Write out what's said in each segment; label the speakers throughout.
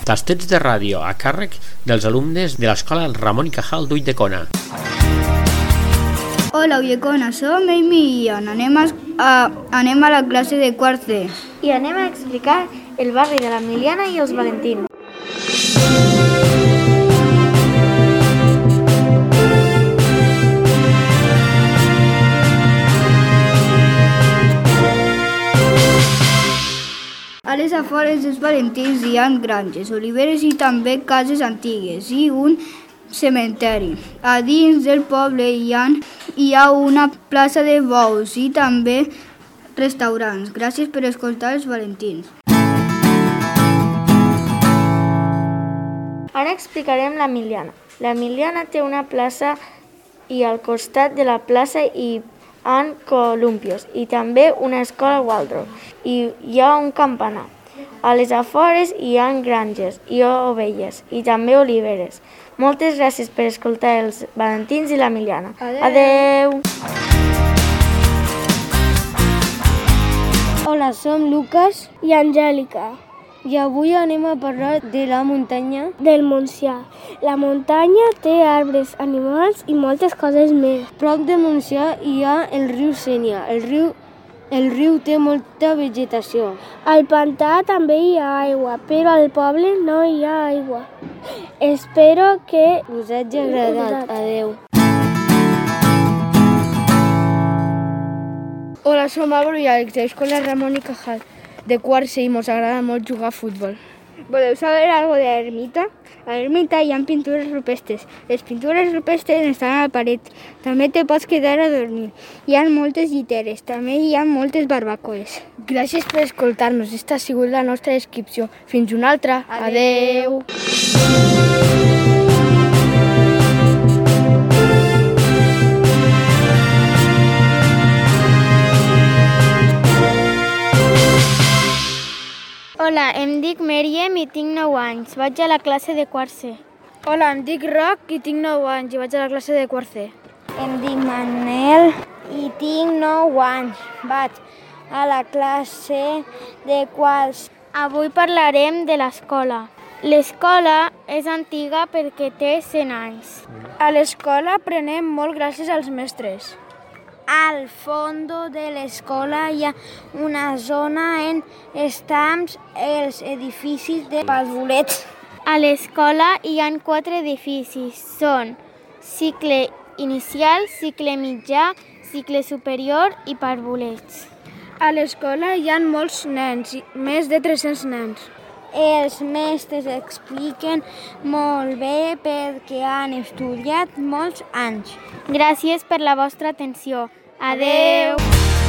Speaker 1: Tastets de ràdio a càrrec dels alumnes de l'escola Ramon i Cajal d'Ulldecona.
Speaker 2: Hola, Ulldecona, som Amy i Ian. Anem a la classe de quart C.
Speaker 3: I anem a explicar el barri de l'Emiliana i els Valentins.
Speaker 2: A les afores dels Valentins hi ha granges, oliveres i també cases antigues i un cementeri. A dins del poble hi ha una plaça de bous i també restaurants. Gràcies per escoltar els Valentins.
Speaker 3: Ara explicarem l'Emiliana. L'Emiliana té una plaça i al costat de la plaça hi ha columpios i també una escola Waldorf i hi ha un campanar. A les afores hi ha granges i ovelles i també oliveres. Moltes gràcies per escoltar els Valentins i l'Emiliana. Adeu!
Speaker 4: Hola, som Lucas i Angèlica i avui anem a parlar de la muntanya del Montsià. La muntanya té arbres, animals i moltes coses més. Prop de Montsià hi ha el riu Sénia. El riu té molta vegetació. Al pantà també hi ha aigua, però al poble no hi ha aigua. Espero que us hagi agradat. Adeu.
Speaker 5: Hola, som Álvaro i Àlex, de l'escola Ramon i Cajal, de quart C, i mos agrada molt jugar a futbol. ¿Voleu saber algo de la ermita? A l'ermita hi ha pintures rupestres. Les pintures rupestres estan a la paret. També te pots quedar a dormir. Hi ha moltes lliteres. També hi ha moltes barbacoes. Gràcies per escoltar-nos. Esta ha sigut la nostra descripció. Fins una altra. Adeu!
Speaker 4: Hola, em dic Mèriem i tinc 9 anys. Vaig a la classe de quart C.
Speaker 5: Hola, em dic Roc i tinc 9 anys i vaig a la classe de quart C.
Speaker 4: Em dic Manel i tinc 9 anys. Vaig a la classe de quart C. Avui parlarem de l'escola. L'escola és antiga perquè té 100 anys.
Speaker 5: A l'escola aprenem molt gràcies als mestres.
Speaker 4: Al fondo de l'escola hi ha una zona on estan els edificis de parvulets. A l'escola hi ha 4 edificis. Són cicle inicial, cicle mitjà, cicle superior i parvulets.
Speaker 5: A l'escola hi ha molts nens, més de 300 nens.
Speaker 4: Els mestres expliquen molt bé perquè han estudiat molts anys. Gràcies per la vostra atenció. Adeu!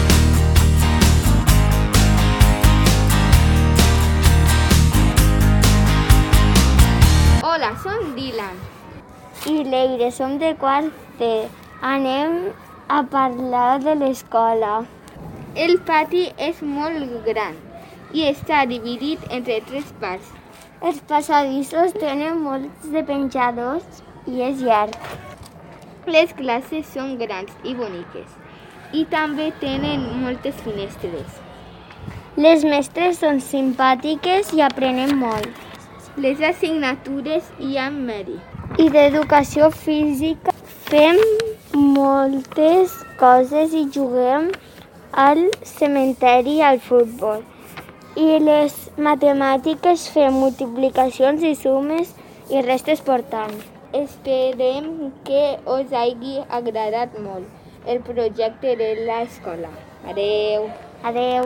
Speaker 3: Hola, som Dylan.
Speaker 4: I Leire, som de quart C. Anem a parlar de l'escola.
Speaker 3: El pati és molt gran i està dividit entre 3 parts.
Speaker 4: Els passadissos tenen molts de penjadors i és llarg.
Speaker 3: Les classes són grans i boniques i també tenen moltes finestres.
Speaker 4: Les mestres són simpàtiques i aprenem molt.
Speaker 3: Les assignatures hi ha medi.
Speaker 4: I d'educació física fem moltes coses i juguem al cementeri i al futbol. I les matemàtiques fem multiplicacions i sumes i restes portant.
Speaker 3: Esperem que us hagi agradat molt el projecte de l'escola. Adeu!
Speaker 4: Adeu!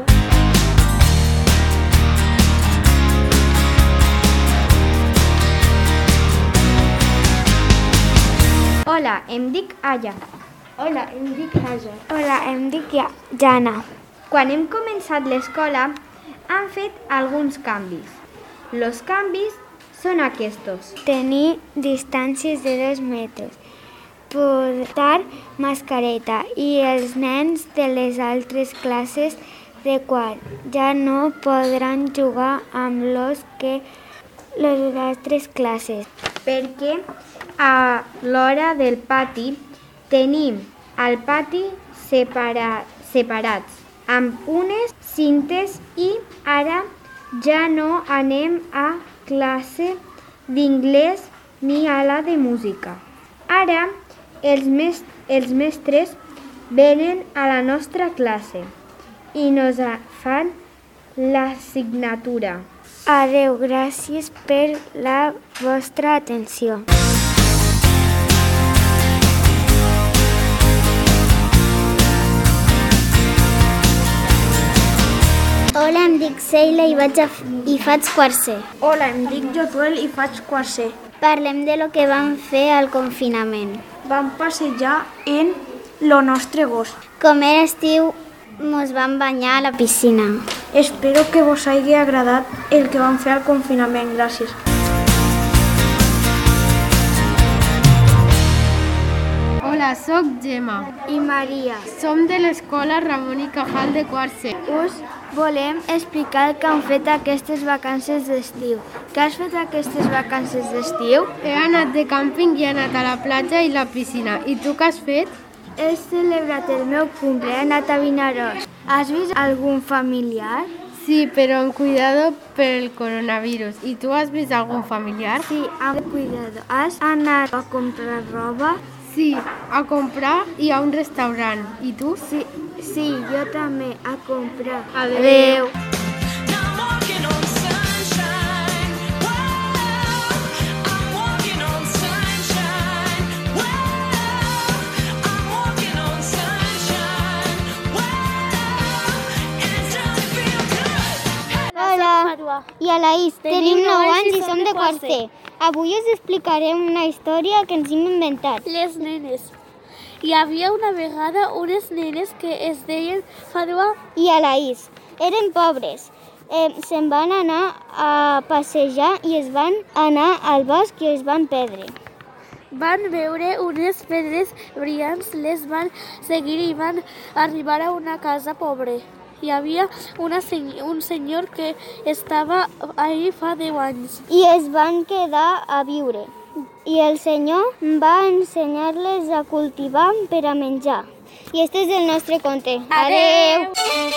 Speaker 3: Hola, em dic Aya.
Speaker 5: Hola, em dic Haja.
Speaker 4: Hola, em dic Jana.
Speaker 3: Quan hem començat l'escola, han fet alguns canvis. Els canvis són aquests.
Speaker 4: Tenir distàncies de 2 metres, portar mascareta i els nens de les altres classes de quart ja no podran jugar amb les altres classes.
Speaker 3: Perquè a l'hora del pati tenim el pati separats amb unes cintes i ara ja no anem a
Speaker 6: classe d'inglès ni a la de música. Ara els mestres venen a la nostra classe i nos fan l'assignatura.
Speaker 3: Adeu, gràcies per la vostra atenció.
Speaker 4: Hola, em dic Sheila i faig quart C.
Speaker 5: Hola, em dic Jotuel i faig quart C.
Speaker 4: Parlem de lo que vam fer al confinament.
Speaker 5: Vam passejar en lo nostre gos.
Speaker 4: Com era estiu, mos vam banyar a la piscina.
Speaker 5: Espero que vos hagi agradat el que vam fer al confinament. Gràcies.
Speaker 7: Hola, soc Gemma
Speaker 2: I Maria.
Speaker 7: Som de l'escola Ramon i Cajal de quart C.
Speaker 2: Us volem explicar el que han fet aquestes vacances d'estiu. Què has fet aquestes vacances d'estiu?
Speaker 7: He anat de càmping i he anat a la platja i la piscina. I tu què has fet?
Speaker 2: He celebrat el meu cumple, he anat a Vinaròs. Has vist algun familiar?
Speaker 7: Sí, però amb cuidado per el coronavirus. I tu has vist algun familiar?
Speaker 2: Sí, amb cuidado. Has anat a comprar roba?
Speaker 7: Sí, a comprar i a un restaurant. I tu?
Speaker 2: Sí, jo també, a comprar.
Speaker 7: Adeu.
Speaker 4: Hola, i a l'Aís, tenim 9 anys i som de quart C. Avui us explicarem una història que ens hem inventat.
Speaker 8: Les nenes. Hi havia una vegada unes nenes que es deien Fadwa
Speaker 4: I a l'Aís. Eren pobres. Se'n van anar a passejar i es van anar al bosc i es van perdre.
Speaker 8: van veure unes pedres brillants, les van seguir i van arribar a una casa pobra. Hi havia un senyor que estava ahí fa 10 anys.
Speaker 4: I es van quedar a viure. I el senyor va ensenyar-les a cultivar per a menjar. I este és el nostre conte. Adeu!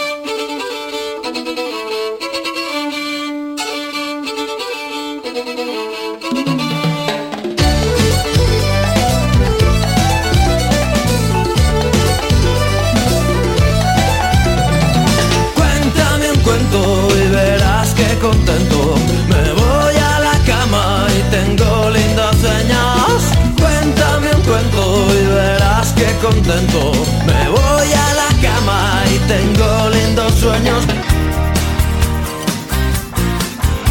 Speaker 9: Cuéntame un cuento y verás qué contento. Me voy a la cama y tengo lindos sueños. Cuéntame un cuento y verás qué contento. Me voy a la cama y tengo lindos sueños.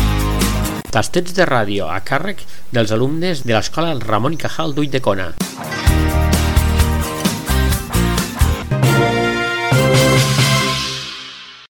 Speaker 1: Tastets de ràdio a càrrec dels alumnes de l'Escola Ramon i Cajal d'Ulldecona.